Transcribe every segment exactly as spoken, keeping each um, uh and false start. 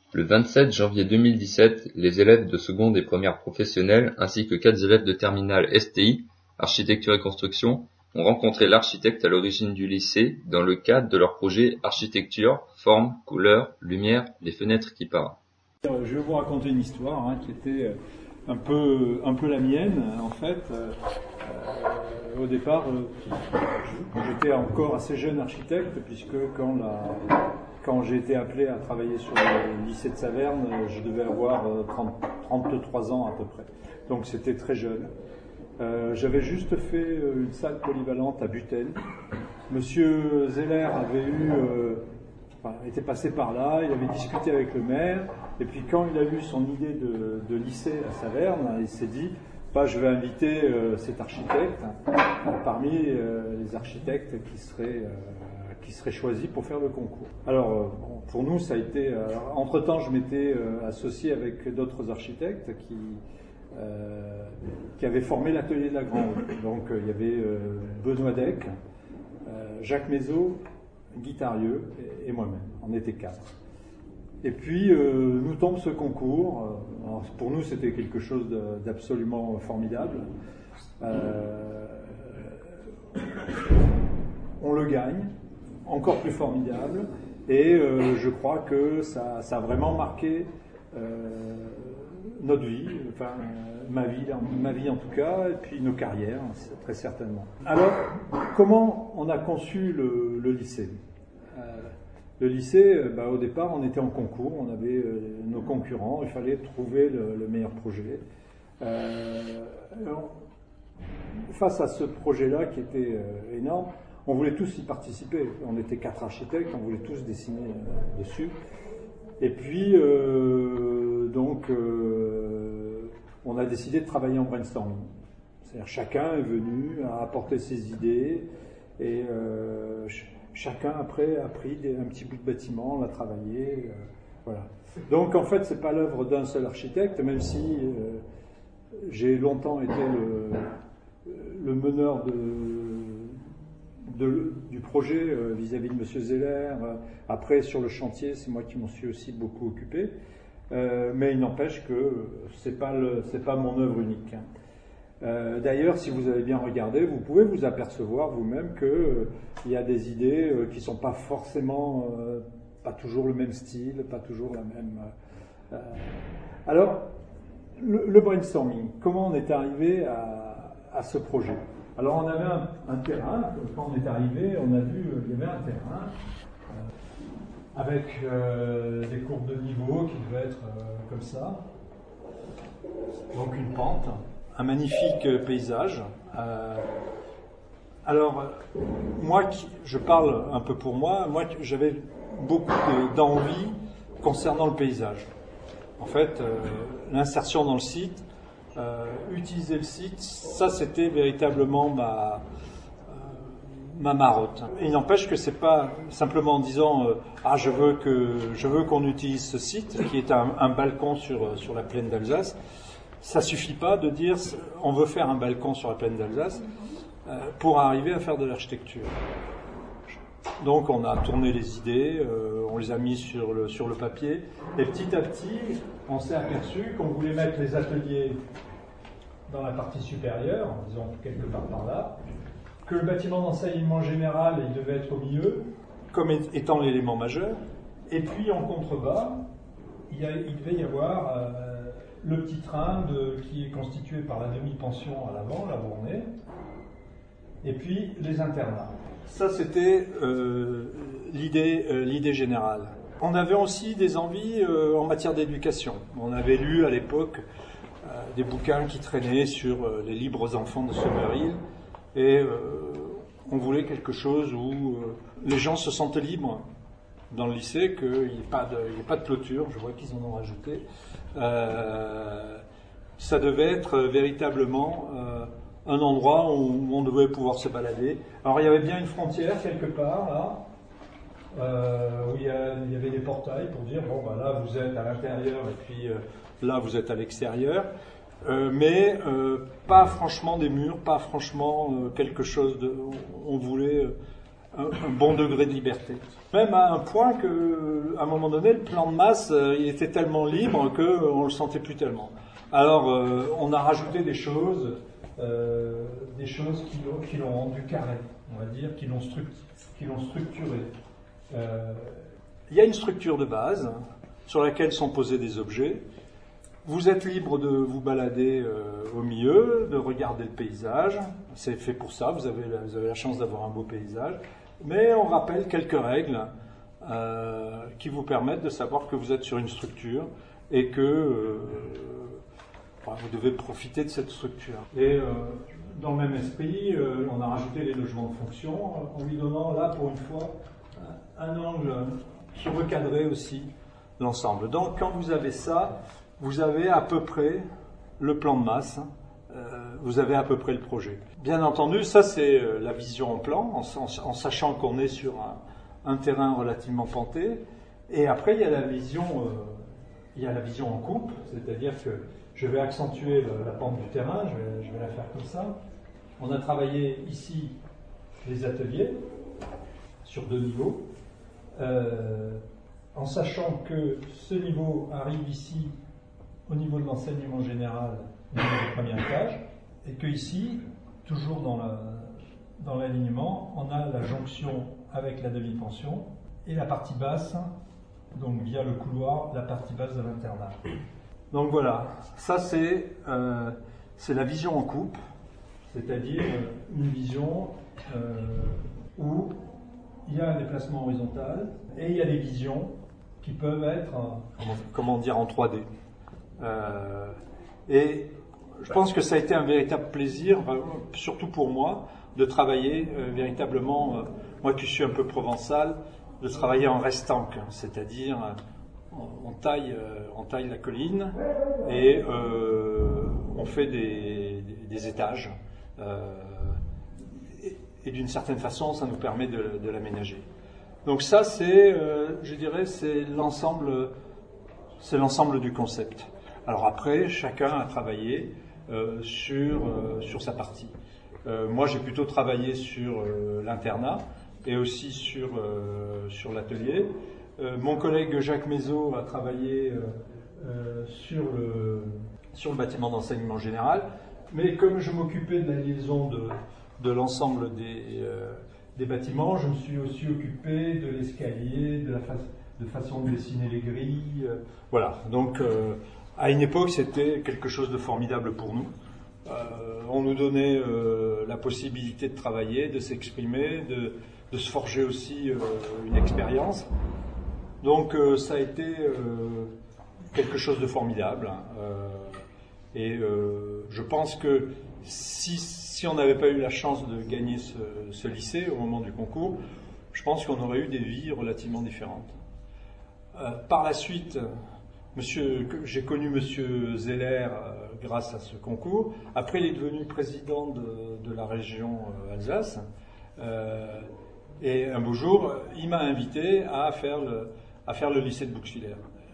Le vingt-sept janvier deux mille dix-sept, les élèves de seconde et première professionnelle ainsi que quatre élèves de terminale S T I, architecture et construction, ont rencontré l'architecte à l'origine du lycée dans le cadre de leur projet architecture, forme, couleur, lumière, les fenêtres qui parlent. Je vais vous raconter une histoire hein, qui était un peu, un peu la mienne en fait. Euh, au départ, euh, j'étais encore assez jeune architecte puisque quand, la, quand j'ai été appelé à travailler sur le lycée de Saverne, je devais avoir trente, trente-trois ans à peu près. Donc c'était très jeune. Euh, j'avais juste fait une salle polyvalente à Buten. Monsieur Zeller avait eu, euh, enfin, était passé par là, il avait discuté avec le maire, et puis quand il a eu son idée de, de lycée à Saverne, il s'est dit, bah, je vais inviter euh, cet architecte euh, parmi euh, les architectes qui seraient, euh, qui seraient choisis pour faire le concours. Alors, euh, bon, pour nous, ça a été... Euh, entre-temps, je m'étais euh, associé avec d'autres architectes qui... Euh, qui avait formé l'atelier de la Grande. Donc euh, il y avait euh, Benoît Deck, euh, Jacques Mézot, Guy Tarieux et, et moi-même. On était quatre. Et puis euh, nous tombe ce concours. Alors, pour nous c'était quelque chose de, d'absolument formidable. Euh, on le gagne, encore plus formidable. Et euh, je crois que ça, ça a vraiment marqué euh, notre vie, enfin ma vie, ma vie en tout cas, et puis nos carrières, très certainement. Alors, comment on a conçu le, le lycée euh, Le lycée, bah, au départ, on était en concours, on avait euh, nos concurrents, il fallait trouver le, le meilleur projet. Euh, alors, face à ce projet-là qui était euh, énorme, on voulait tous y participer. On était quatre architectes, on voulait tous dessiner euh, dessus. Et puis, euh, donc, euh, on a décidé de travailler en brainstorming. C'est-à-dire, chacun est venu à apporter ses idées, et euh, ch- chacun, après, a pris des, un petit bout de bâtiment, l'a travaillé, euh, voilà. Donc, en fait, c'est pas l'œuvre d'un seul architecte, même si euh, j'ai longtemps été le, le meneur de... De, du projet euh, vis-à-vis de M. Zeller. Euh, après, sur le chantier, c'est moi qui m'en suis aussi beaucoup occupé. Euh, mais il n'empêche que c'est pas le, c'est pas mon œuvre unique. Hein. Euh, d'ailleurs, si vous avez bien regardé, vous pouvez vous apercevoir vous-même qu'il euh, y a des idées euh, qui sont pas forcément, euh, pas toujours le même style, pas toujours la même. Euh, alors, le, le brainstorming. Comment on est arrivé à, à ce projet ? Alors on avait un, un terrain, quand on est arrivé, on a vu qu'il y avait un terrain euh, avec euh, des courbes de niveau qui devaient être euh, comme ça, donc une pente, un magnifique paysage. Euh, alors moi, qui, je parle un peu pour moi, moi j'avais beaucoup de, d'envie concernant le paysage. En fait, euh, l'insertion dans le site, Euh, utiliser le site, ça c'était véritablement ma, euh, ma marotte. Et il n'empêche que c'est pas simplement en disant euh, ah je veux que je veux qu'on utilise ce site qui est un, un balcon sur sur la plaine d'Alsace. Ça suffit pas de dire on veut faire un balcon sur la plaine d'Alsace euh, pour arriver à faire de l'architecture. Donc on a tourné les idées, euh, on les a mis sur le sur le papier et petit à petit on s'est aperçu qu'on voulait mettre les ateliers dans la partie supérieure, disons quelque part par là, que le bâtiment d'enseignement général il devait être au milieu, comme étant l'élément majeur, et puis en contrebas, il, y a, il devait y avoir euh, le petit train de, qui est constitué par la demi-pension à l'avant, la Bournay, et puis les internats. Ça c'était euh, l'idée, euh, l'idée générale. On avait aussi des envies euh, en matière d'éducation. On avait lu à l'époque euh, des bouquins qui traînaient sur euh, les libres enfants de Summerhill et euh, on voulait quelque chose où euh, les gens se sentent libres dans le lycée, qu'il n'y ait pas de, il y ait pas de clôture, je vois qu'ils en ont rajouté. Euh, ça devait être véritablement euh, un endroit où on devait pouvoir se balader. Alors il y avait bien une frontière quelque part là, Euh, où il y, a, il y avait des portails pour dire bon bah là vous êtes à l'intérieur et puis euh, là vous êtes à l'extérieur, euh, mais euh, pas franchement des murs, pas franchement euh, quelque chose de. On voulait un, un bon degré de liberté. Même à un point que, à un moment donné, le plan de masse, euh, il était tellement libre qu'on le sentait plus tellement. Alors, euh, on a rajouté des choses, euh, des choses qui l'ont, qui l'ont rendu carré, on va dire, qui l'ont, struct, qui l'ont structuré. Euh, il y a une structure de base sur laquelle sont posés des objets. Vous êtes libre de vous balader euh, au milieu, de regarder le paysage. C'est fait pour ça, vous avez la, vous avez la chance d'avoir un beau paysage. Mais on rappelle quelques règles euh, qui vous permettent de savoir que vous êtes sur une structure et que euh, vous devez profiter de cette structure. Et euh, dans le même esprit, euh, on a rajouté les logements de fonction en lui donnant là, pour une fois, un angle qui recadrait aussi l'ensemble. Donc quand vous avez ça, vous avez à peu près le plan de masse, euh, vous avez à peu près le projet. Bien entendu, ça c'est euh, la vision en plan, en, en, en sachant qu'on est sur un, un terrain relativement penté. Et après, il y a la vision, euh, il y a la vision en coupe, c'est-à-dire que je vais accentuer le, la pente du terrain, je vais, je vais la faire comme ça. On a travaillé ici les ateliers sur deux niveaux, euh, en sachant que ce niveau arrive ici au niveau de l'enseignement général, au niveau du premier étage, et que ici, toujours dans, la, dans l'alignement, on a la jonction avec la demi-pension et la partie basse, donc via le couloir, la partie basse de l'internat. Donc voilà, ça c'est, euh, c'est la vision en coupe, c'est-à-dire une vision euh, où il y a un déplacement horizontal et il y a des visions qui peuvent être, comment, comment dire, en trois D. Euh, et je pense que ça a été un véritable plaisir, surtout pour moi, de travailler euh, véritablement, euh, moi qui suis un peu provençal, de travailler en restanque, c'est-à-dire on, on, taille, euh, on taille la colline et euh, on fait des, des, des étages. Euh, et, et d'une certaine façon, ça nous permet de, de l'aménager. Donc ça, c'est, euh, je dirais, c'est l'ensemble, c'est l'ensemble du concept. Alors après, chacun a travaillé euh, sur, euh, sur sa partie. Euh, moi, j'ai plutôt travaillé sur euh, l'internat et aussi sur, euh, sur l'atelier. Euh, mon collègue Jacques Mézot a travaillé euh, euh, sur, le, sur le bâtiment d'enseignement général. Mais comme je m'occupais de la liaison de, de l'ensemble des, euh, des bâtiments, je me suis aussi occupé de l'escalier, de la fa- de façon de dessiner les grilles. Euh, voilà, donc... Euh, À une époque, c'était quelque chose de formidable pour nous. Euh, on nous donnait euh, la possibilité de travailler, de s'exprimer, de, de se forger aussi euh, une expérience. Donc euh, ça a été euh, quelque chose de formidable. Euh, et euh, je pense que si, si on n'avait pas eu la chance de gagner ce, ce lycée au moment du concours, je pense qu'on aurait eu des vies relativement différentes. Euh, par la suite... Monsieur, j'ai connu Monsieur Zeller euh, grâce à ce concours. Après, il est devenu président de, de la région euh, Alsace. Euh, et un beau jour, il m'a invité à faire le, à faire le lycée de Bouxwiller.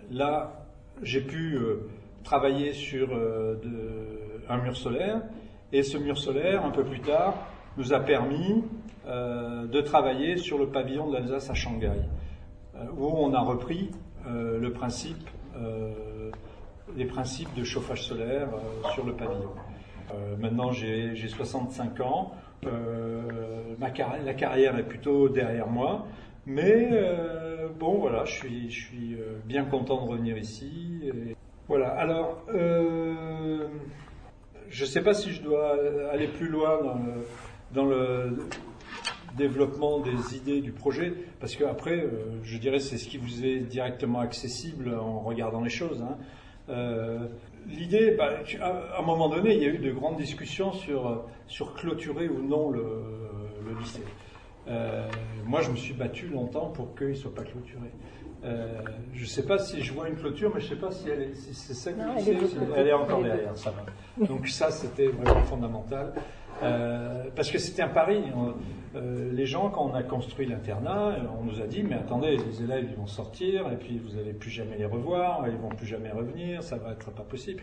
Là, j'ai pu euh, travailler sur euh, de, un mur solaire. Et ce mur solaire, un peu plus tard, nous a permis euh, de travailler sur le pavillon de l'Alsace à Shanghai, euh, où on a repris euh, le principe Euh, les principes de chauffage solaire euh, sur le pavillon. Euh, maintenant, j'ai, j'ai soixante-cinq ans. Euh, ma car- la carrière est plutôt derrière moi. Mais euh, bon, voilà, je suis, je suis bien content de revenir ici. Et voilà, alors, euh, je ne sais pas si je dois aller plus loin dans le, dans le développement des idées du projet, parce qu'après, euh, je dirais, c'est ce qui vous est directement accessible en regardant les choses. Hein. Euh, l'idée, bah, à un moment donné, il y a eu de grandes discussions sur, sur clôturer ou non le, le lycée. Euh, moi, je me suis battu longtemps pour qu'il ne soit pas clôturé. Euh, je ne sais pas si je vois une clôture, mais je ne sais pas si, elle est, si c'est celle du lycée, si elle est encore derrière, ça va. Donc ça, c'était vraiment fondamental. Euh, parce que c'était un pari. On, euh, les gens, quand on a construit l'internat, on nous a dit, mais attendez, les élèves ils vont sortir, et puis vous n'allez plus jamais les revoir, ils vont plus jamais revenir, ça va être pas possible.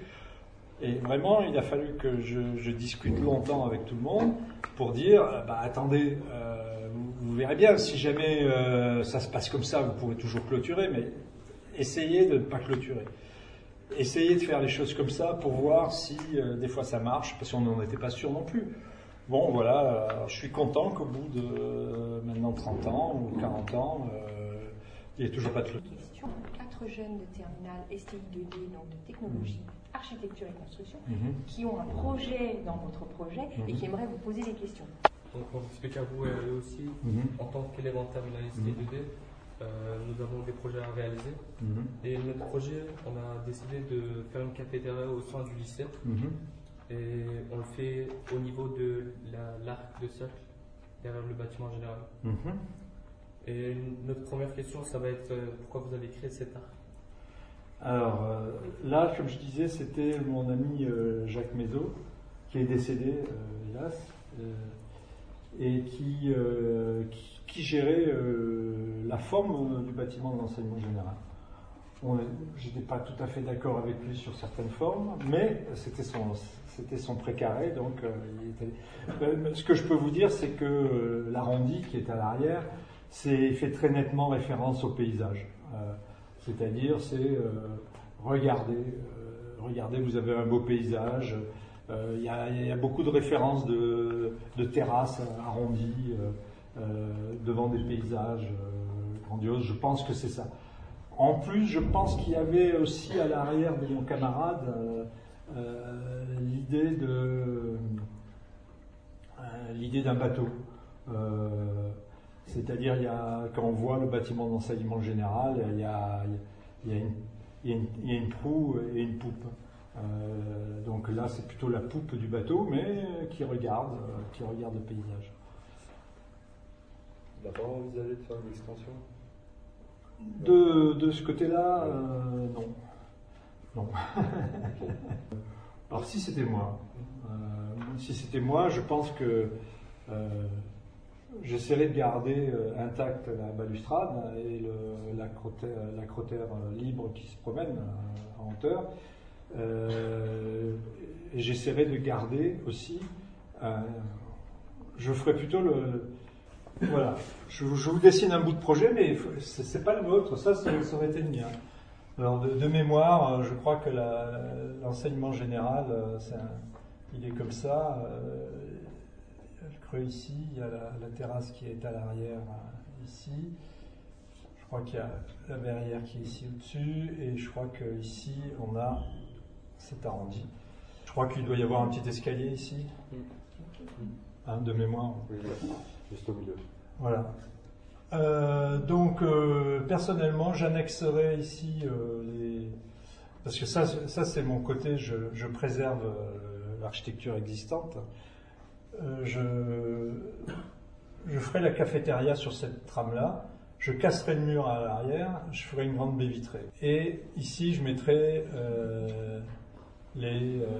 Et vraiment, il a fallu que je, je discute longtemps avec tout le monde pour dire, bah attendez, euh, vous, vous verrez bien, si jamais euh, ça se passe comme ça, vous pourrez toujours clôturer, mais essayez de ne pas clôturer. Essayez de faire les choses comme ça pour voir si euh, des fois ça marche, parce qu'on n'en était pas sûr non plus. Bon, voilà, euh, je suis content qu'au bout de euh, maintenant trente ans ou quarante ans, euh, il n'y ait toujours pas de clôture. Quatre jeunes de terminale S T I deux D, donc de technologie, mmh. architecture et construction, mmh. qui ont un projet dans votre projet mmh. et qui aimeraient vous poser des questions. Donc on explique à vous et à eux aussi, mmh. en tant qu'élément terminale S T I deux D, euh, nous avons des projets à réaliser. Mmh. Et notre projet, on a décidé de faire une cafétéria au sein du lycée. Mmh. Et on le fait au niveau de la, l'arc de cercle, derrière le bâtiment général. Mmh. Et notre première question, ça va être euh, pourquoi vous avez créé cet arc? Alors euh, là, comme je disais, c'était mon ami euh, Jacques Mézot, qui est décédé, euh, hélas, euh, et qui, euh, qui, qui gérait euh, la forme euh, du bâtiment de l'enseignement général. Je n'étais pas tout à fait d'accord avec lui sur certaines formes, mais c'était son, c'était son précaré, donc euh, il était... euh, ce que je peux vous dire, c'est que euh, l'arrondi qui est à l'arrière, c'est fait très nettement référence au paysage. Euh, c'est-à-dire, c'est euh, regardez, euh, regardez, vous avez un beau paysage. Il euh, y, y a beaucoup de références de, de terrasses arrondies euh, euh, devant des paysages euh, grandioses. Je pense que c'est ça. En plus, je pense qu'il y avait aussi à l'arrière de mon camarade euh, euh, l'idée de euh, l'idée d'un bateau. Euh, C'est-à-dire, il y a, quand on voit le bâtiment d'enseignement général, il y a, il y a, une, il y a, une, il y a une proue et une poupe. Euh, donc là, c'est plutôt la poupe du bateau, mais qui regarde, qui regarde le paysage. Il n'a pas envisagé de faire une extension? De, de ce côté-là, euh, non. Non. Alors, si c'était moi, euh, si c'était moi, je pense que euh, j'essaierai de garder euh, intacte la balustrade et le, l'acrotère, l'acrotère libre qui se promène euh, en hauteur. Euh, et j'essaierai de garder aussi, euh, je ferai plutôt le... Voilà, je, je vous dessine un bout de projet, mais c'est, c'est pas le vôtre, ça, ça, ça aurait été le mien. Alors, de, de mémoire, je crois que la, l'enseignement général, c'est un, il est comme ça. Euh, le creux ici, il y a la, la terrasse qui est à l'arrière ici. Je crois qu'il y a la verrière qui est ici au-dessus, et je crois qu'ici, on a cet arrondi. Je crois qu'il doit y avoir un petit escalier ici, hein, de mémoire. Oui, juste au milieu. Voilà. Euh, donc, euh, personnellement, j'annexerai ici euh, les... Parce que ça, ça c'est mon côté, je, je préserve euh, l'architecture existante. Euh, je, je ferai la cafétéria sur cette trame-là, je casserai le mur à l'arrière, je ferai une grande baie vitrée. Et ici, je mettrai euh, les, euh,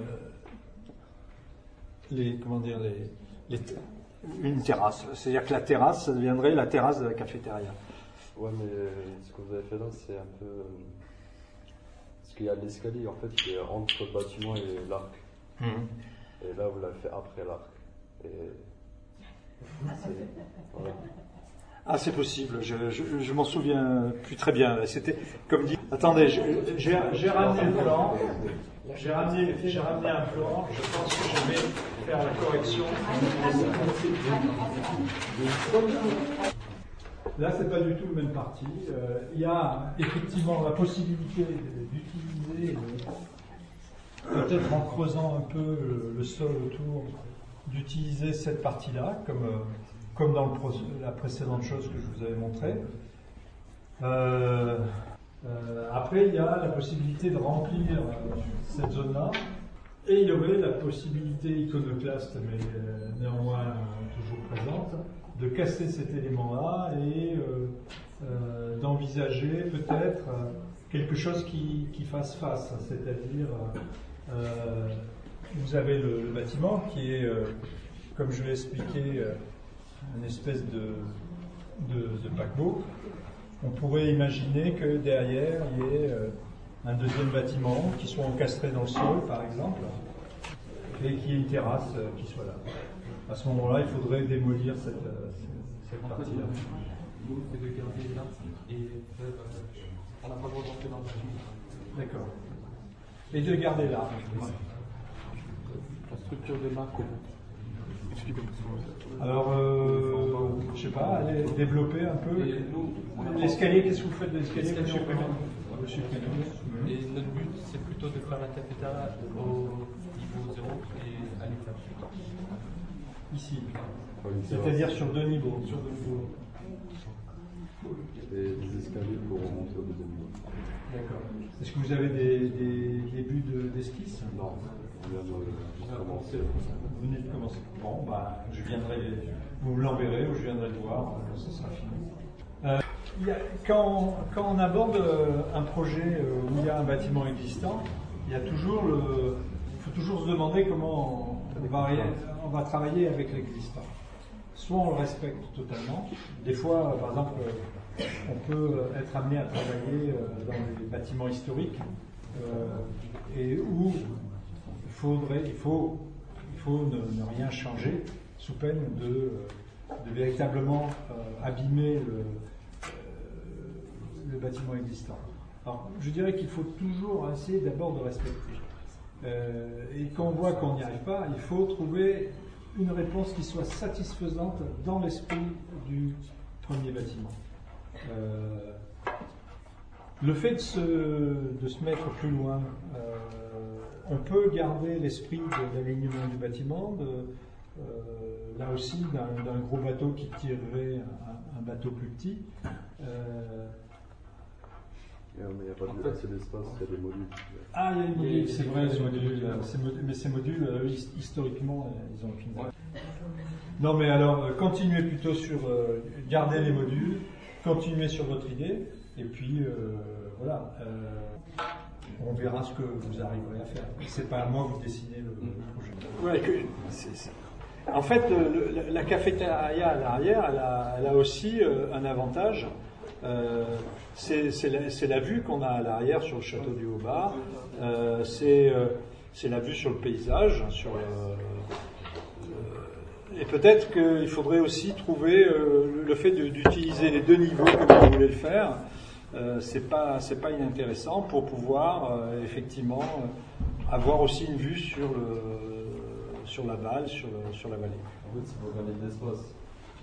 les... Comment dire les, les une terrasse. C'est-à-dire que la terrasse, ça deviendrait la terrasse de la cafétéria. Ouais, mais ce que vous avez fait là, c'est un peu... Parce qu'il y a l'escalier, en fait, qui est entre le bâtiment et l'arc. Mmh. Et là, vous l'avez fait après l'arc. Et... C'est... Voilà. Ah, c'est possible. Je, je, je m'en souviens plus très bien. C'était, comme dit... Attendez, je, j'ai, j'ai ramené le plan. J'ai ramené, j'ai ramené un plan. Je pense que je vais faire la correction. Là, c'est pas du tout le même parti. Euh, il y a effectivement la possibilité d'utiliser, euh, peut-être en creusant un peu le, le sol autour, d'utiliser cette partie-là, comme, euh, comme dans le, la précédente chose que je vous avais montrée. Euh, Euh, après, il y a la possibilité de remplir euh, cette zone-là, et il y aurait la possibilité iconoclaste, mais euh, néanmoins euh, toujours présente, de casser cet élément-là et euh, euh, d'envisager peut-être euh, quelque chose qui, qui fasse face, c'est-à-dire euh, vous avez le, le bâtiment qui est, euh, comme je l'ai expliqué, euh, une espèce de, de, de paquebot. On pourrait imaginer que derrière, il y ait euh, un deuxième bâtiment qui soit encastré dans le sol, par exemple, et qu'il y ait une terrasse euh, qui soit là. À ce moment-là, il faudrait démolir cette, euh, cette partie-là. Nous, c'est de garder l'arc et euh, on n'a pas le droit d'entrer dans le bâtiment. D'accord. Et de garder l'arc. La structure de l'arc. Alors, euh, je sais pas, allez développer un peu. L'escalier, qu'est-ce que vous faites de l'escalier? Vous supprimez. Vous supprimez. Et notre but, c'est plutôt de faire la cafétéria au niveau zéro et aller faire plus tard. Ici. C'est-à-dire sur deux niveaux. Sur deux niveaux. Et des escaliers pour remonter au deuxième niveau. D'accord. Est-ce que vous avez des, des débuts de, d'esquisse? Non, on vient de juste commencer. Vous venez de commencer. Bon, bah, je viendrai, vous l'enverrez ou je viendrai le voir, ça sera fini. Euh, il y a, quand, quand on aborde un projet où il y a un bâtiment existant, il y a toujours le, il faut toujours se demander comment on va, on va travailler avec l'existant. Soit on le respecte totalement, des fois, par exemple, on peut être amené à travailler dans les bâtiments historiques euh, et où il faudrait, il faut, il faut ne, ne rien changer sous peine de, de véritablement euh, abîmer le, euh, le bâtiment existant. Alors, je dirais qu'il faut toujours essayer d'abord de respecter. Euh, et quand on voit qu'on n'y arrive pas, il faut trouver une réponse qui soit satisfaisante dans l'esprit du premier bâtiment. Euh, le fait de se, de se mettre plus loin, euh, on peut garder l'esprit de l'alignement du bâtiment, de, euh, là aussi d'un, d'un gros bateau qui tirerait un, un bateau plus petit. Euh, Mais il n'y a pas de, assez d'espace, il y a des modules. Ah, il y a des modules, c'est vrai, ces modules, ces modules, mais ces modules, euh, historiquement, ils ont aucune valeur. Non, mais alors, euh, continuez plutôt sur euh, garder les modules, continuez sur votre idée, et puis euh, voilà, euh, on verra ce que vous arriverez à faire. C'est pas à moi que vous dessinez le, le projet. Ouais, que, c'est, c'est... En fait, le, la cafétéria à l'arrière, elle a, elle a aussi euh, un avantage. Euh, c'est, c'est, la, c'est la vue qu'on a à l'arrière sur le château du Haut-Bar, euh, c'est, euh, c'est la vue sur le paysage, sur, euh, euh, et peut-être qu'il faudrait aussi trouver euh, le fait de, d'utiliser les deux niveaux comme vous voulez le faire, euh, c'est pas, c'est pas inintéressant pour pouvoir euh, effectivement euh, avoir aussi une vue sur, le, sur la Balle, sur, le, sur la vallée. En fait, c'est pour gagner de l'espace.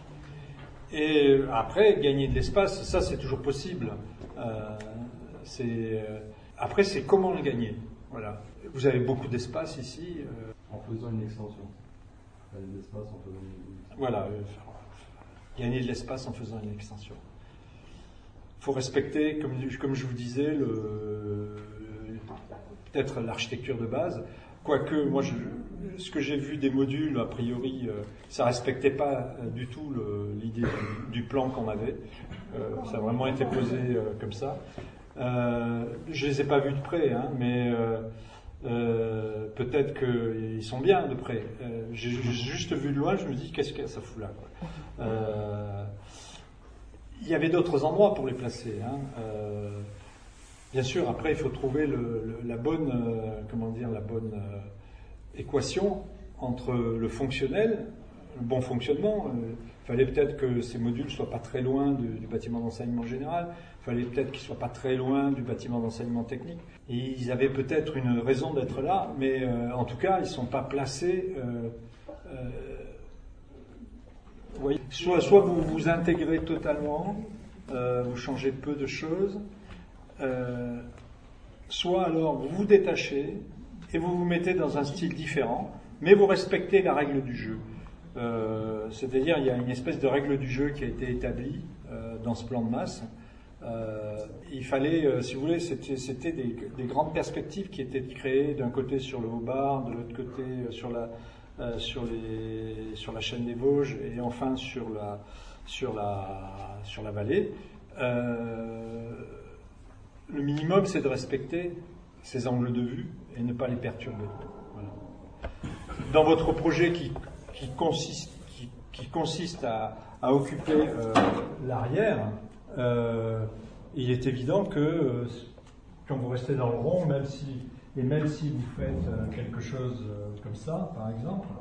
Et après, gagner de l'espace, ça c'est toujours possible. Euh, c'est, euh, après, c'est comment le gagner. Voilà. Vous avez beaucoup d'espace ici. Euh, en faisant une extension. Gagner de l'espace en faisant une extension. Voilà. Euh, gagner de l'espace en faisant une extension. Il faut respecter, comme, comme je vous disais, le, peut-être l'architecture de base. Quoique, moi, je, ce que j'ai vu des modules, a priori, euh, ça respectait pas euh, du tout le, l'idée du, du plan qu'on avait. Euh, ça a vraiment été posé euh, comme ça. Euh, je les ai pas vus de près, hein, mais euh, euh, peut-être qu'ils sont bien de près. Euh, j'ai, j'ai juste vu de loin, je me dis, qu'est-ce que ça fout là, quoi. Euh, il y avait d'autres endroits pour les placer, hein. Euh, Bien sûr, après, il faut trouver le, le, la bonne, euh, comment dire, la bonne euh, équation entre le fonctionnel, le bon fonctionnement. Il euh, fallait peut-être que ces modules ne soient pas très loin du, du bâtiment d'enseignement général. Il fallait peut-être qu'ils ne soient pas très loin du bâtiment d'enseignement technique. Et ils avaient peut-être une raison d'être là, mais euh, en tout cas, ils ne sont pas placés. Euh, euh, vous voyez, soit, soit vous vous intégrez totalement, euh, vous changez peu de choses. Euh, soit alors vous vous détachez et vous vous mettez dans un style différent, mais vous respectez la règle du jeu. Euh, c'est-à-dire il y a une espèce de règle du jeu qui a été établie euh, dans ce plan de masse. Euh, il fallait, euh, si vous voulez, c'était, c'était des, des grandes perspectives qui étaient créées d'un côté sur le Haut-Bar, de l'autre côté euh, sur la, euh, sur les, sur la chaîne des Vosges et enfin sur la, sur la, sur la vallée. Euh, Le minimum, c'est de respecter ces angles de vue et ne pas les perturber. Voilà. Dans votre projet qui, qui consiste, qui, qui consiste à, à occuper euh, l'arrière, euh, il est évident que euh, quand vous restez dans le rond, même si, et même si vous faites euh, quelque chose euh, comme ça, par exemple,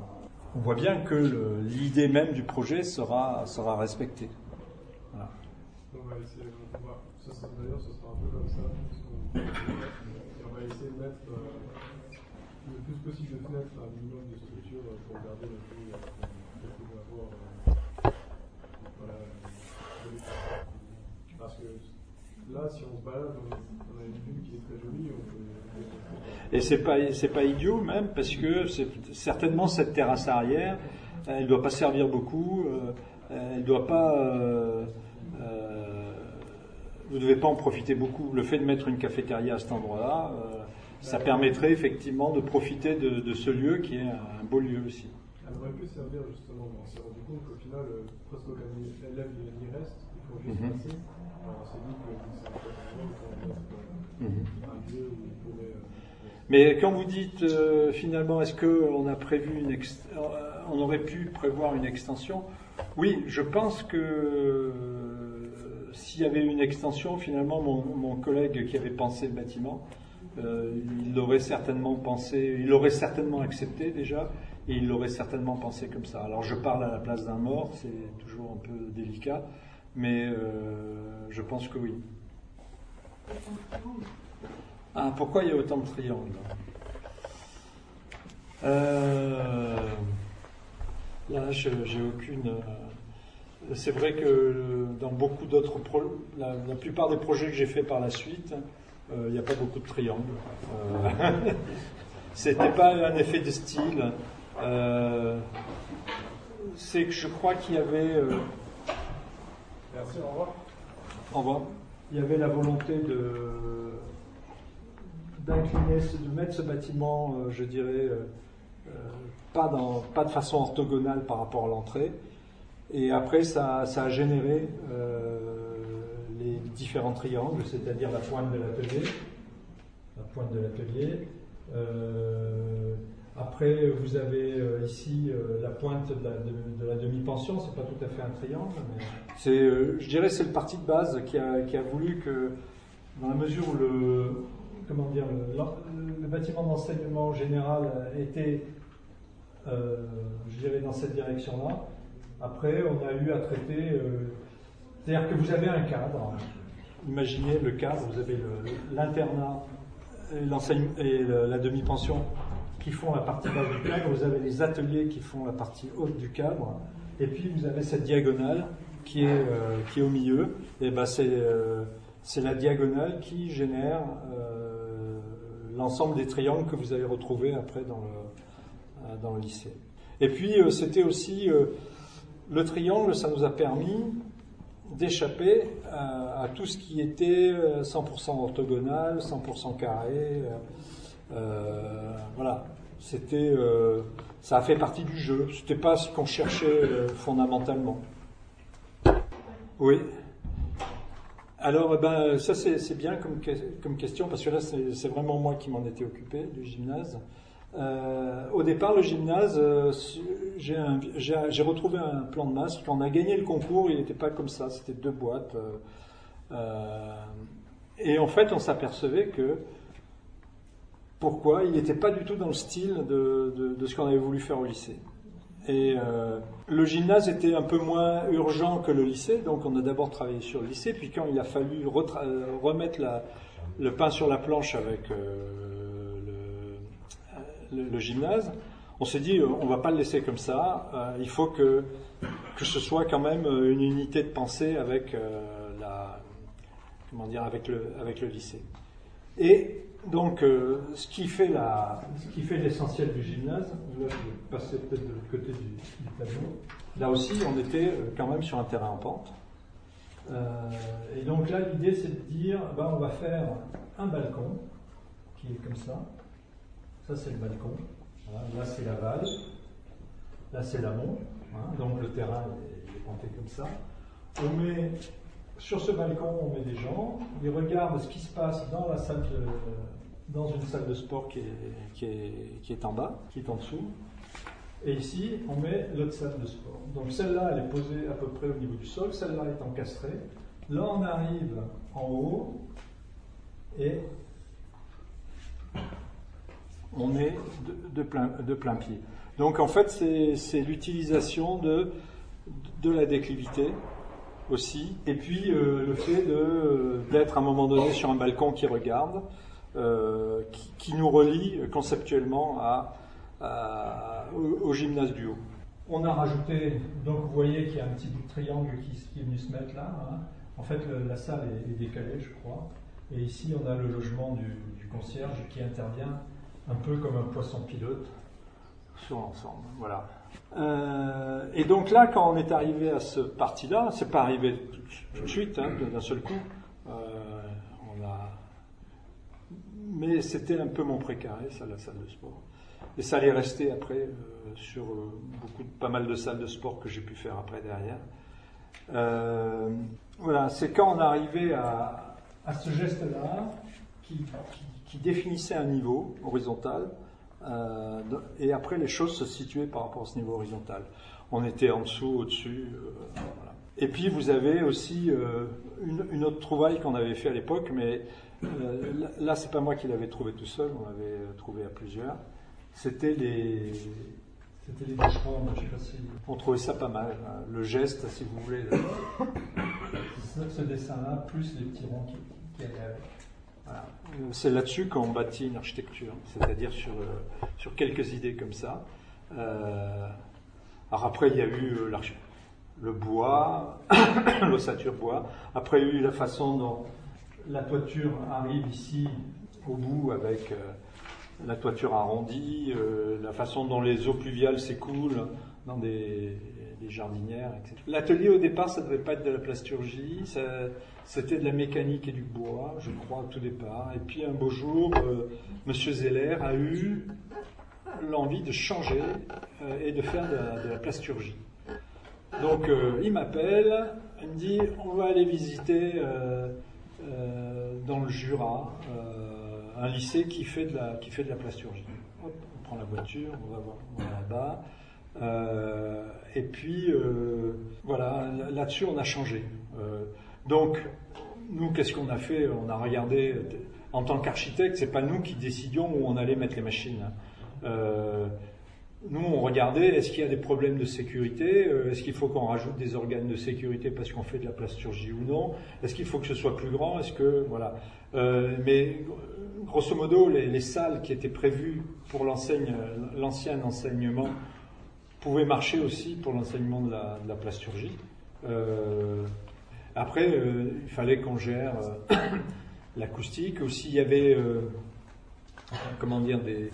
on voit bien que le, l'idée même du projet sera, sera respectée. Voilà. On va essayer, on va, ce sera, d'ailleurs, ce sera un peu comme ça. On va essayer de mettre euh, le plus possible de fenêtres, un minimum de structure euh, pour garder le plus qu'on peut avoir. Euh, voilà, euh, parce que là, si on se balade, on, on a une vue qui est très jolie. On peut, Et c'est pas, c'est pas idiot même, parce que c'est, certainement cette terrasse arrière, elle ne doit pas servir beaucoup, euh, elle doit pas... Euh, euh, vous ne devez pas en profiter beaucoup. Le fait de mettre une cafétéria à cet endroit-là, euh, ça permettrait effectivement de profiter de, de ce lieu qui est un beau lieu aussi. Elle aurait pu servir justement, on s'est rendu compte qu'au final, euh, presque aucun élève y reste, il faut juste Mm-hmm. passer. Alors on s'est dit que c'est un peu un lieu où il pourrait... Euh, Mais quand vous dites euh, finalement, est-ce qu'on a prévu une ex- euh, on aurait pu prévoir une extension? Oui, je pense que euh, s'il y avait une extension, finalement, mon, mon collègue qui avait pensé le bâtiment, euh, il l'aurait certainement pensé, il l'aurait certainement accepté déjà, et il l'aurait certainement pensé comme ça. Alors je parle à la place d'un mort, c'est toujours un peu délicat, mais euh, je pense que oui. Ah, pourquoi il y a autant de triangles? euh, Là, je, j'ai aucune... Euh, c'est vrai que dans beaucoup d'autres... Pro, la, la plupart des projets que j'ai faits par la suite, euh, il n'y a pas beaucoup de triangles. Euh, c'était pas un effet de style. Euh, c'est que je crois qu'il y avait... Euh, Merci, au revoir. Au revoir. Il y avait la volonté de... d'incliner, de mettre ce bâtiment, euh, je dirais, euh, euh, pas, dans, pas de façon orthogonale par rapport à l'entrée. Et après, ça, ça a généré euh, les différents triangles, c'est-à-dire la pointe de l'atelier. La pointe de l'atelier. Euh, après, vous avez euh, ici euh, la pointe de la, de, de la demi-pension. C'est pas tout à fait un triangle, mais c'est, euh, je dirais, c'est le parti de base qui a, qui a voulu que, dans la mesure où le comment dire, le, le bâtiment d'enseignement général était, euh, je dirais, dans cette direction-là. Après, on a eu à traiter, euh, c'est-à-dire que vous avez un cadre. Imaginez le cadre, vous avez le, l'internat et, l'enseignement, et le, la demi-pension qui font la partie basse du cadre, vous avez les ateliers qui font la partie haute du cadre, et puis vous avez cette diagonale qui est, euh, qui est au milieu, et ben c'est, euh, c'est la diagonale qui génère euh, l'ensemble des triangles que vous allez retrouver après dans le, dans le lycée. Et puis euh, c'était aussi euh, le triangle, ça nous a permis d'échapper à, à tout ce qui était cent pour cent orthogonal, cent pour cent carré. Euh, voilà, c'était, euh, ça a fait partie du jeu. C'était pas ce qu'on cherchait euh, fondamentalement. Oui. Alors, ben, ça c'est, c'est bien comme, comme question, parce que là c'est, c'est vraiment moi qui m'en étais occupé du gymnase. Euh, au départ, le gymnase, euh, j'ai, un, j'ai, j'ai retrouvé un plan de masse. Quand on a gagné le concours, il n'était pas comme ça, c'était deux boîtes. Euh, euh, et en fait, on s'apercevait que pourquoi il n'était pas du tout dans le style de, de, de ce qu'on avait voulu faire au lycée. Et euh, le gymnase était un peu moins urgent que le lycée, donc on a d'abord travaillé sur le lycée, puis quand il a fallu retra- remettre la, le pain sur la planche avec euh, le, le, le gymnase, on s'est dit on ne va pas le laisser comme ça, euh, il faut que, que ce soit quand même une unité de pensée avec, euh, la, comment dire, avec, le, avec le lycée. Et donc, euh, ce, qui fait la, ce qui fait l'essentiel du gymnase, là je vais passer peut-être de l'autre côté du, du tableau, là aussi on était quand même sur un terrain en pente. Euh, et donc là l'idée c'est de dire, ben, on va faire un balcon qui est comme ça, ça c'est le balcon, voilà. Là c'est l'aval, là c'est l'amont, hein. Donc le terrain il est penté comme ça. On met... Sur ce balcon, on met des gens, ils regardent ce qui se passe dans la salle de, dans une salle de sport qui est, qui, est, qui est en bas, qui est en dessous. Et ici, on met l'autre salle de sport. Donc celle-là, elle est posée à peu près au niveau du sol, celle-là est encastrée. Là, on arrive en haut et on est de, de, plein, de plein pied. Donc en fait, c'est, c'est l'utilisation de, de la déclivité aussi, et puis euh, le fait de, d'être à un moment donné sur un balcon qui regarde, euh, qui, qui nous relie conceptuellement à, à, au, au gymnase du haut. On a rajouté, donc vous voyez qu'il y a un petit bout de triangle qui, qui est venu se mettre là. Hein. En fait, le, la salle est, est décalée, je crois. Et ici, on a le logement du, du concierge qui intervient un peu comme un poisson pilote sur l'ensemble. Voilà. Euh, et donc là, quand on est arrivé à ce parti-là, c'est pas arrivé tout, tout de suite, hein, d'un seul coup. Euh, on a... Mais c'était un peu mon précaré, ça, la salle de sport. Et ça allait rester après euh, sur euh, beaucoup, de, pas mal de salles de sport que j'ai pu faire après derrière. Euh, voilà, c'est quand on est arrivé à, à ce geste-là qui, qui, qui définissait un niveau horizontal. Euh, et après, les choses se situaient par rapport à ce niveau horizontal. On était en dessous, au-dessus. Euh, voilà. Et puis, vous avez aussi euh, une, une autre trouvaille qu'on avait fait à l'époque, mais euh, là, là, c'est pas moi qui l'avais trouvé tout seul, on l'avait trouvé à plusieurs. C'était les, c'était les bûcherons, je sais pas si... On trouvait ça pas mal, hein. Le geste, si vous voulez, le, ce dessin-là, plus les petits ronds qui, qui allaient avec. Voilà. C'est là-dessus qu'on bâtit une architecture, c'est-à-dire sur, euh, sur quelques idées comme ça. Euh, alors après, il y a eu euh, le bois, l'ossature bois. Après, il y a eu la façon dont la toiture arrive ici, au bout, avec... Euh, la toiture arrondie, euh, la façon dont les eaux pluviales s'écoulent dans des, des jardinières, et cetera. L'atelier au départ, ça ne devait pas être de la plasturgie, ça, c'était de la mécanique et du bois, je crois, au tout départ. Et puis un beau jour, euh, Monsieur Zeller a eu l'envie de changer euh, et de faire de la, de la plasturgie. Donc euh, il m'appelle, il me dit on va aller visiter euh, euh, dans le Jura. Euh, un lycée qui fait de la, qui fait de la plasturgie. Hop, on prend la voiture, on va voir, on va là-bas. Euh, et puis, euh, voilà, là-dessus, on a changé. Euh, donc, nous, qu'est-ce qu'on a fait? On a regardé, en tant qu'architecte, c'est pas nous qui décidions où on allait mettre les machines. Euh, nous, on regardait, est-ce qu'il y a des problèmes de sécurité? Est-ce qu'il faut qu'on rajoute des organes de sécurité parce qu'on fait de la plasturgie ou non? Est-ce qu'il faut que ce soit plus grand? Est-ce que, voilà. Euh, mais, grosso modo, les, les salles qui étaient prévues pour l'enseigne, l'ancien enseignement pouvaient marcher aussi pour l'enseignement de la, de la plasturgie. Euh, après, euh, il fallait qu'on gère euh, l'acoustique. Aussi, il y avait, euh, comment dire, des,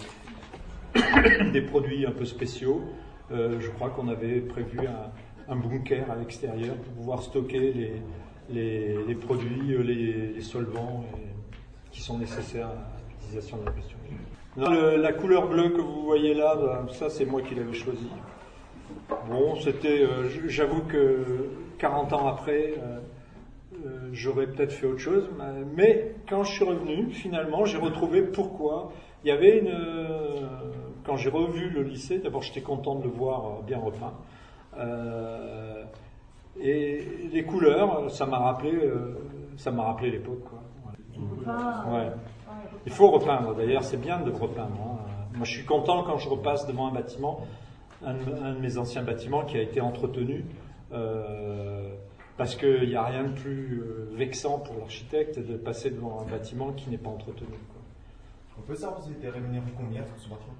des produits un peu spéciaux. Euh, je crois qu'on avait prévu un, un bunker à l'extérieur pour pouvoir stocker les, les, les produits, les, les solvants et, qui sont nécessaires à l'utilisation de la plasturgie. Le, la couleur bleue que vous voyez là, ça c'est moi qui l'avais choisi. Bon, c'était, euh, j'avoue que quarante ans après, euh, euh, j'aurais peut-être fait autre chose, mais quand je suis revenu, finalement, j'ai retrouvé pourquoi. Il y avait une, euh, quand j'ai revu le lycée, d'abord j'étais content de le voir bien repeint, euh, et les couleurs, ça m'a rappelé, euh, ça m'a rappelé l'époque, quoi. Ouais. Il faut repeindre, d'ailleurs, c'est bien de repeindre. Hein. Moi, je suis content quand je repasse devant un bâtiment, un de, un de mes anciens bâtiments qui a été entretenu, euh, parce qu'il n'y a rien de plus euh, vexant pour l'architecte de passer devant un bâtiment qui n'est pas entretenu. Quoi. On peut savoir si vous étiez rémunéré combien sur ce bâtiment?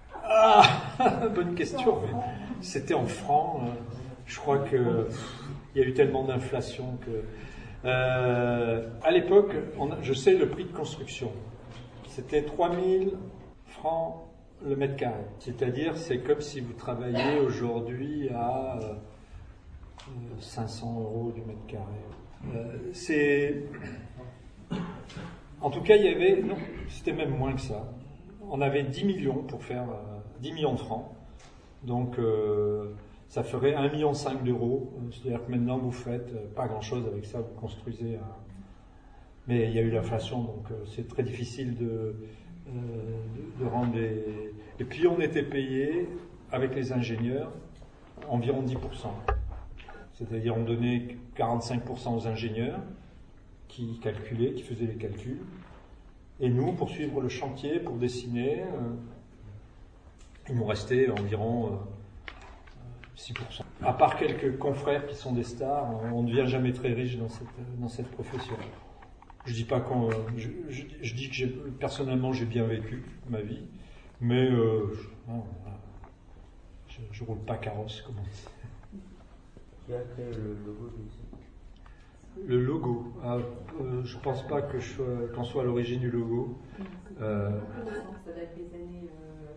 Ah, bonne question. Mais c'était en francs. Je crois que pff, il y a eu tellement d'inflation que. Euh, à l'époque, on a, je sais le prix de construction. C'était trois mille francs le mètre carré. C'est-à-dire, c'est comme si vous travailliez aujourd'hui à euh, cinq cents euros du mètre carré. Euh, c'est, en tout cas, il y avait, non, c'était même moins que ça. On avait dix millions pour faire euh, dix millions de francs. Donc, euh, ça ferait un virgule cinq million d'euros. C'est-à-dire que maintenant, vous faites pas grand-chose avec ça, vous construisez un... Mais il y a eu l'inflation, donc euh, c'est très difficile de, euh, de, de rendre les... Et puis, on était payé, avec les ingénieurs, environ dix pour cent. C'est-à-dire, on donnait quarante-cinq pour cent aux ingénieurs qui calculaient, qui faisaient les calculs. Et nous, pour suivre le chantier, pour dessiner... Euh, il nous restait environ euh, six pour cent. À part quelques confrères qui sont des stars, on ne devient jamais très riche dans cette, dans cette profession. Je dis pas qu'on, je, je, je dis que j'ai, personnellement j'ai bien vécu ma vie, mais euh, je, non, je, je roule pas carrosse, comme on dit. Qui a créé le logo du site? Le logo, ah, euh, je pense pas que je sois, qu'on soit à l'origine du logo. Euh, Ça date des années euh,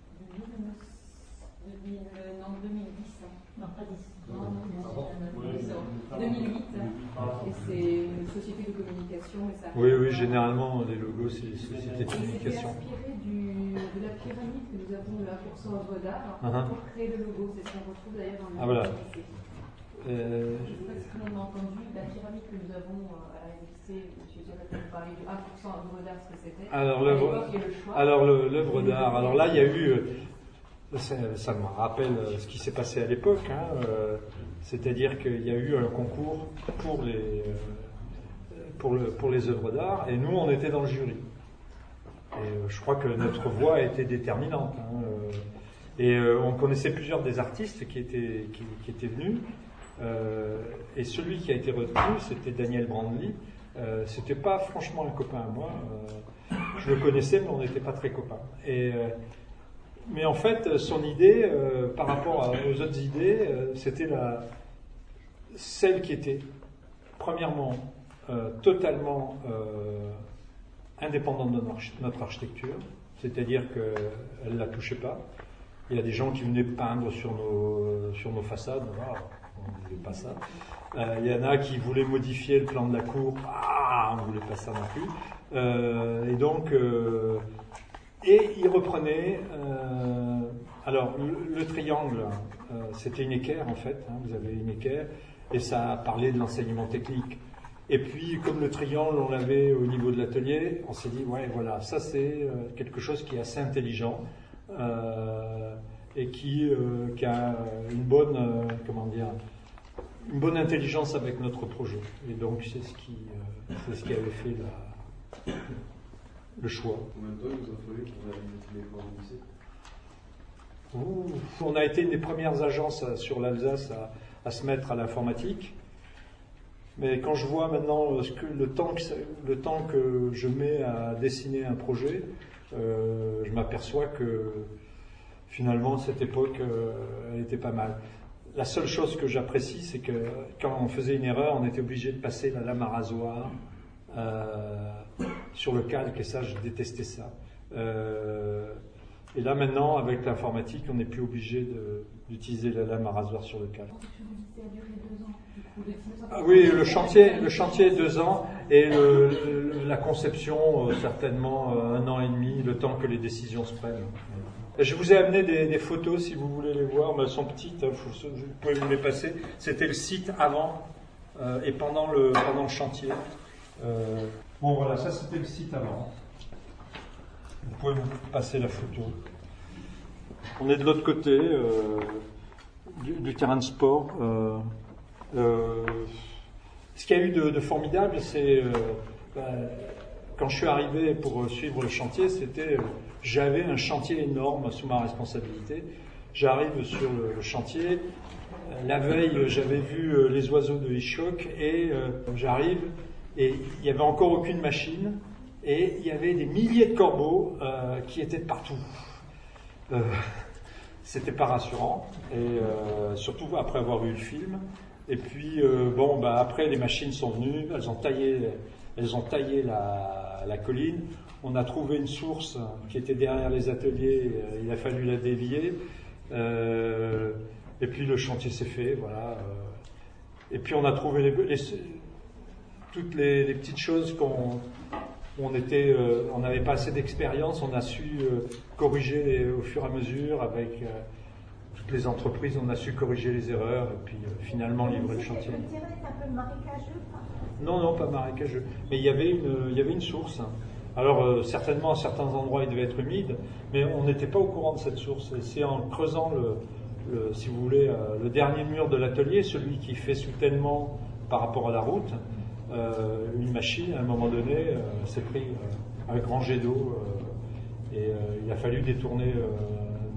deux mille, non, deux mille dix. Non, pas dix. Non, non, deux mille huit. Et c'est une société de communication. Et ça oui, oui, généralement, les logos, c'est des sociétés de communication. C'est inspiré du, de la pyramide que nous avons de la pour cent œuvres d'art uh-huh. pour créer le logo. C'est ce qu'on retrouve d'ailleurs dans le ah, voilà. Euh... Je ne sais pas si tout le monde a entendu la pyramide que nous avons à la M F C. M. Zéler a parlé du un pour cent œuvre d'art, ce que c'était. Alors, l'œuvre, alors le, l'œuvre d'art. Alors là, il y a eu. Ça, ça me rappelle ce qui s'est passé à l'époque. Hein, euh, c'est-à-dire qu'il y a eu un concours pour les, pour, le, pour les œuvres d'art, et nous, on était dans le jury. Et euh, je crois que notre voix a été déterminante. Hein, euh, et euh, on connaissait plusieurs des artistes qui étaient, qui, qui étaient venus. Euh, et celui qui a été retenu, c'était Daniel Brandly. Euh, c'était pas franchement un copain à moi. Euh, je le connaissais, mais on n'était pas très copains. Et, euh, mais en fait, son idée, euh, par rapport à, aux autres idées, euh, c'était la, celle qui était, premièrement, euh, totalement euh, indépendante de notre architecture, c'est-à-dire qu'elle ne la touchait pas. Il y a des gens qui venaient peindre sur nos, sur nos façades. Voilà. On ne voulait pas ça. Euh, il y en a qui voulaient modifier le plan de la cour. Ah, on ne voulait pas ça non plus. Euh, et donc, euh, et il reprenait. Euh, alors, le, le triangle, euh, c'était une équerre en fait. Hein, vous avez une équerre, et ça parlait de l'enseignement technique. Et puis, comme le triangle, on l'avait au niveau de l'atelier, on s'est dit, ouais, voilà, ça c'est euh, quelque chose qui est assez intelligent. Euh, et qui, euh, qui a une bonne, euh, comment dire, une bonne intelligence avec notre projet. Et donc c'est ce qui, euh, c'est ce qui avait fait la, le choix. Combien de temps il vous a fallu pour réaliser les plans du lycée? Ouh, on a été une des premières agences sur l'Alsace à, à se mettre à l'informatique. Mais quand je vois maintenant ce que, le, temps que, le temps que je mets à dessiner un projet, euh, je m'aperçois que finalement, cette époque, euh, elle était pas mal. La seule chose que j'apprécie, c'est que quand on faisait une erreur, on était obligé de passer la lame à rasoir euh, sur le calque, et ça, je détestais ça. Euh, et là, maintenant, avec l'informatique, on n'est plus obligé de, d'utiliser la lame à rasoir sur le calque. Ah oui, le chantier, le chantier est deux ans, et le, le, la conception, euh, certainement euh, un an et demi, le temps que les décisions se prennent. Je vous ai amené des, des photos, si vous voulez les voir, mais elles sont petites, hein, vous, vous pouvez vous les passer. C'était le site avant euh, et pendant le, pendant le chantier. Euh, bon voilà, ça c'était le site avant. Vous pouvez vous passer la photo. On est de l'autre côté euh, du, du terrain de sport. Euh, euh, ce qu'il y a eu de, de formidable, c'est euh, bah, quand je suis arrivé pour suivre le chantier, c'était... Euh, J'avais un chantier énorme sous ma responsabilité. J'arrive sur le chantier. La veille, j'avais vu les oiseaux de Hitchcock et euh, j'arrive et il n'y avait encore aucune machine et il y avait des milliers de corbeaux euh, qui étaient de partout. Euh, c'était pas rassurant et euh, surtout après avoir vu le film. Et puis euh, bon, bah après les machines sont venues, elles ont taillé, elles ont taillé la, la colline. On a trouvé une source qui était derrière les ateliers, il a fallu la dévier, euh, et puis le chantier s'est fait, voilà. Et puis on a trouvé les, les, toutes les, les petites choses qu'on on était, euh, on n'avait pas assez d'expérience, on a su euh, corriger les, au fur et à mesure avec euh, toutes les entreprises, on a su corriger les erreurs et puis euh, finalement livrer le chantier. Le terrain est un peu marécageux, pas? Non, non, pas marécageux, mais il y avait une, il y avait une source. Alors euh, certainement à certains endroits il devait être humide, mais on n'était pas au courant de cette source. Et c'est en creusant le, le si vous voulez, euh, le dernier mur de l'atelier, celui qui fait soutènement par rapport à la route, euh, une machine à un moment donné euh, s'est pris euh, un grand jet d'eau euh, et euh, il a fallu détourner euh,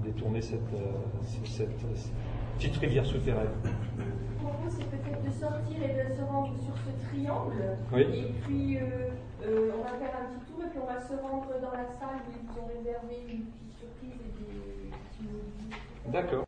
détourner cette, cette, cette, cette petite rivière souterraine. Pour vous, c'est peut-être de sortir et de se rendre sur ce triangle. Oui. Et puis, euh, euh, on va faire un petit tour et puis on va se rendre dans la salle où ils vous ont réservé une petite surprise et des petits modules. D'accord.